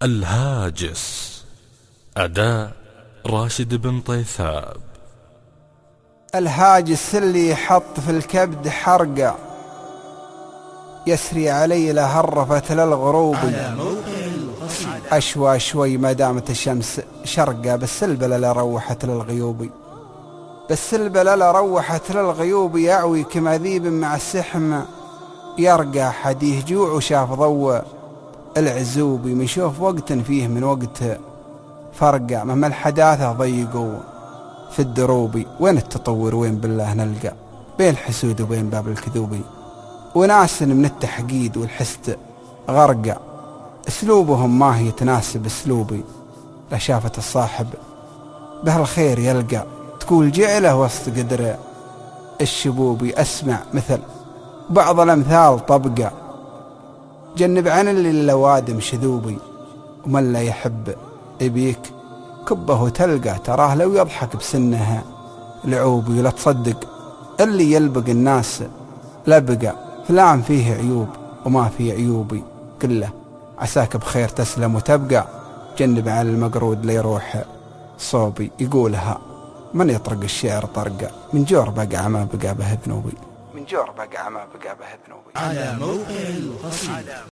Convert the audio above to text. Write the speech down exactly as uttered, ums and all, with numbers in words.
الهاجس. أداء راشد بن طيثاب. الهاجس اللي يحط في الكبد حرقة، يسري علي لهرفة للغروب، أشوى شوي ما دامت الشمس شرقة، بس البلل روحت للغيوب، بس البلل روحت للغيوب، يعوي كمذيب مع السحم يرقى، حديه جوع وشاف ضوء العزوب، مشوف وقت فيه من وقت فرقة، مهما الحداثة ضيقوا في الدروب، وين التطور وين بالله نلقى، بين الحسود وبين باب الكذوب، وناس من التحقيد والحسد غرقة، اسلوبهم ما هي تناسب اسلوبي، لا شافت الصاحب به الخير يلقى، تقول جعله وسط قدر الشبوبي، اسمع مثل بعض الامثال طبقة، جنب عن اللي اللوادم شذوبي، ومن لا يحب يبيك كبه تلقى، تراه لو يضحك بسنها لعوبي، لا تصدق اللي يلبق الناس لبقى، فلان فيه عيوب وما فيه عيوبي كله، عساك بخير تسلم وتبقى، جنب عن المقرود ليروح صوبي، يقولها من يطرق الشعر طرقة، من جور بقع ما بقى به ذنوبي، من جور بقع ما بقى به ذنوبي. على موقع القصيدة.